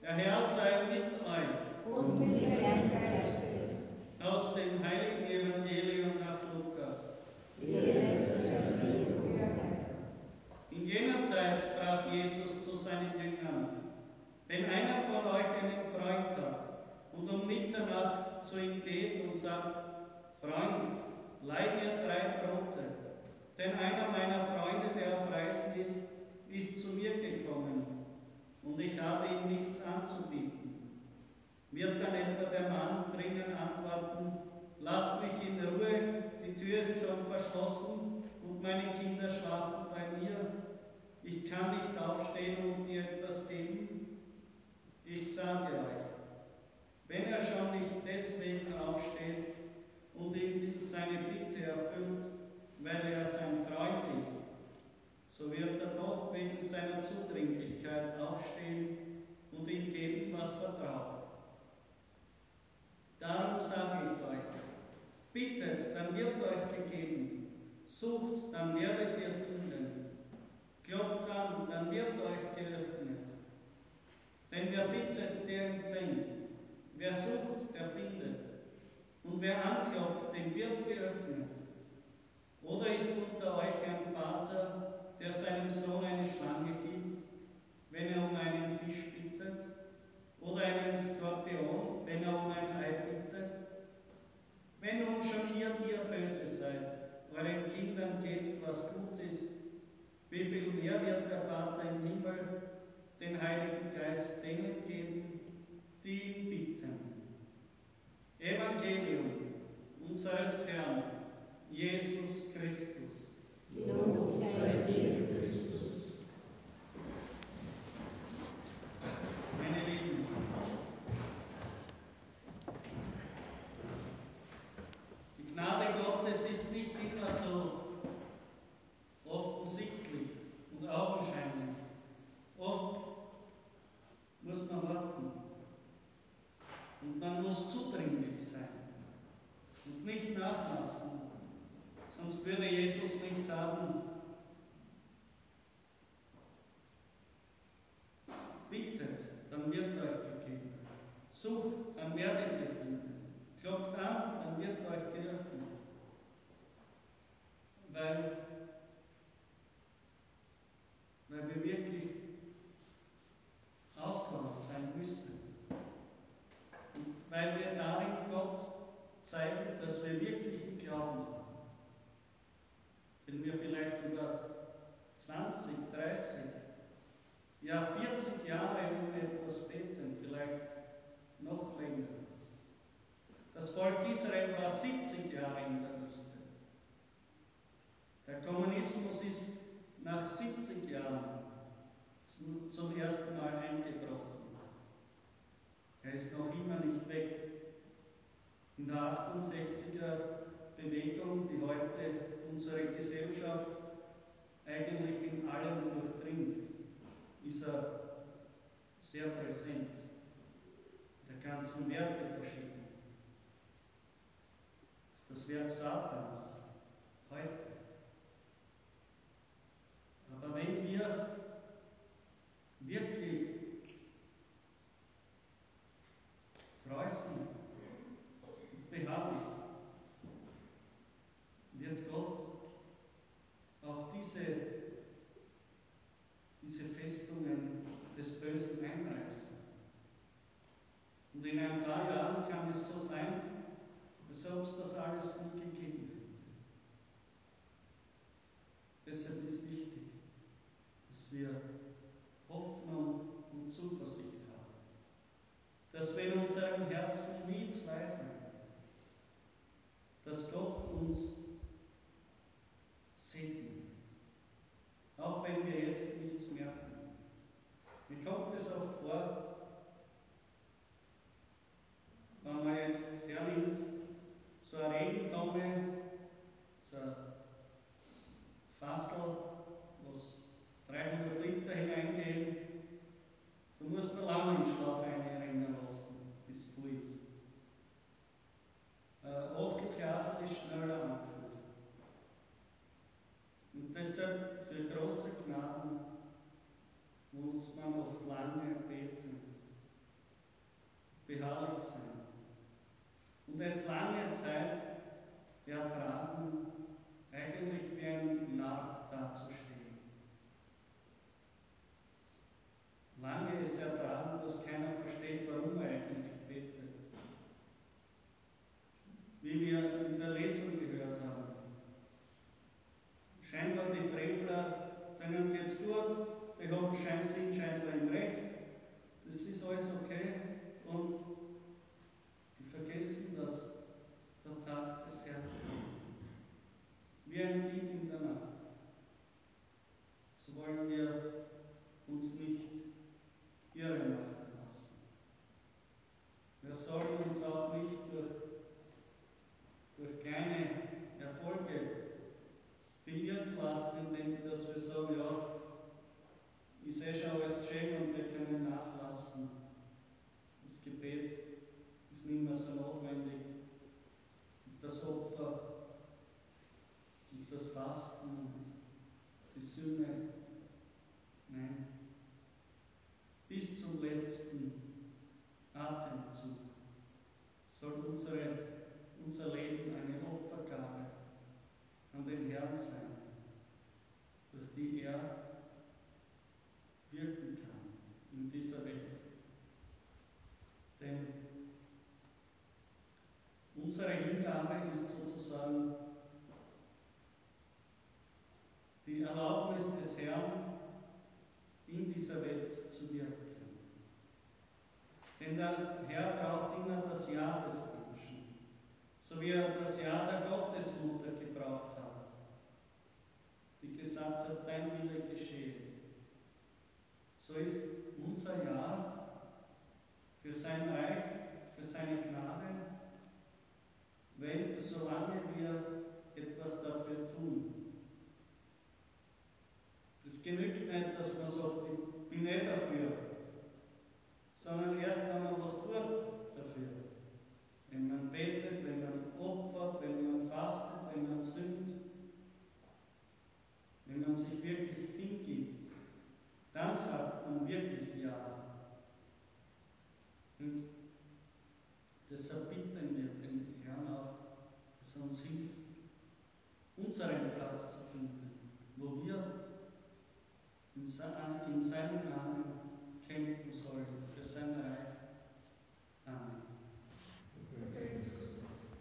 Der Herr sei mit euch. Und mit deinem Geiste. Aus dem heiligen Evangelium nach Lukas. Ehre sei dir, o Herr. In jener Zeit sprach Jesus zu seinen Jüngern: Wenn einer von euch einen Freund hat und um Mitternacht zu ihm geht und sagt: Freund, leih mir 3 Brote, denn einer meiner Freunde, der auf Reisen ist zu mir gekommen und ich habe ihm nichts anzubieten. Wird dann etwa der Mann drinnen antworten: Lass mich in Ruhe, die Tür ist schon verschlossen und meine Kinder schlafen bei mir. Ich kann nicht aufstehen und dir etwas geben? Ich sage euch, wenn er schon nicht deswegen aufsteht und ihm seine Bitte erfüllt, weil er sein Freund ist, so wird er doch wegen seiner Zudringlichkeit aufstehen und ihm geben, was er braucht. Darum sage ich euch, bittet, dann wird euch gegeben, sucht, dann werdet ihr finden, klopft an, dann wird euch geöffnet. Denn wer bittet, der empfängt, wer sucht, der findet, und wer anklopft, dem wird geöffnet. Oder ist unter euch ein Vater, der seinem Sohn eine Schlange gibt, wenn er um einen Fisch bittet? Oder einen Skorpion, wenn er um ein Ei bittet? Wenn nun schon ihr böse seid, euren Kindern gebt, was gut ist, wie viel mehr wird der Vater im Himmel den Heiligen Geist denen geben, die ihn bitten. Evangelium unseres Herrn Jesus Christus. Lob sei dir, Christus. Meine Lieben, die Gnade Gottes ist nicht immer so offensichtlich und augenscheinlich. Oft muss man warten und man muss zudringlich sein und nicht nachlassen, sonst würde Jesus nicht sagen: Bittet, dann wird euch gegeben. Sucht, dann werdet ihr finden. Klopft an, dann wird euch geöffnet. Weil wir wirklich ausdauernd sein müssen. Und weil wir darin Gott zeigen, dass wir wirklichen Glauben haben. Wenn wir vielleicht über 20, 30, ja 40 Jahre um etwas beten, vielleicht noch länger. Das Volk Israel war 70 Jahre in der Wüste. Der Kommunismus ist nach 70 Jahren zum ersten Mal eingebrochen. Er ist noch immer nicht weg. In der 68er Bewegung, die heute unsere Gesellschaft eigentlich in allem durchdringt, ist er sehr präsent. Der ganzen Werte verschieden. Das ist das Werk Satans heute. Aber wenn wir wirklich treu sind und beharrlich, wird Gott auch diese Festungen des Bösen einreißen. Und in ein paar Jahren kann es so sein, als ob es das alles nie gegeben hätte. Deshalb ist wichtig, dass wir Hoffnung und Zuversicht haben. Dass wir in unserem Herzen nie zweifeln, dass Gott uns segnet. Auch wenn wir jetzt nichts merken. Mir kommt es oft vor, wenn man jetzt hernimmt, so eine Regentonne, so ein Fassel, wo 300 Liter hineingehen, da muss man lange den Schlauch einrennen lassen, bis es voll ist. Ein Achtelglasel ist schneller angefüllt. Und deshalb für große Gnaden muss man oft lange beten es lange Zeit ertragen, eigentlich wie ein Narr dazustehen. Lange es ertragen, dass keiner versteht, warum er eigentlich betet. Wie wir in der Lesung gehört haben. Scheinbar die Frevler, denen geht's gut, die sind scheinbar im Recht, das ist alles okay und die vergessen, dass der Tag des Herrn kommt. Wie ein Dieb in der Nacht. So wollen wir uns nicht irre machen lassen. Wir sollen uns auch nicht durch kleine Erfolge beirren lassen, indem dass wir sagen, ja, ist eh schon alles geschehen und wir können nachlassen. Das Gebet ist nicht mehr so notwendig. Und das Opfer und das Fasten und die Sühne. Nein. Bis zum letzten Atemzug soll unser Leben eine Opfergabe an den Herrn sein, durch die er wirken kann in dieser Welt. Denn unsere Hingabe ist sozusagen die Erlaubnis des Herrn, in dieser Welt zu wirken. Denn der Herr braucht immer das Ja des Menschen, so wie er das Ja der Gottesmutter gebraucht hat, die gesagt hat, dein Wille geschehe. So ist unser Ja für sein Reich, für seine Gnade, solange wir etwas dafür tun. Es genügt nicht, dass man sagt, ich bin nicht dafür, sondern erst, wenn man was tut dafür. Wenn man betet, wenn man opfert, wenn man fastet, wenn man sühnt, wenn man sich wirklich hingibt, dann sagt man wirklich Ja. Und deshalb bitten wir den Herrn auch, dass er uns hilft, unseren Platz zu finden, wo wir in seinen Namen kämpfen sollen, für sein Reich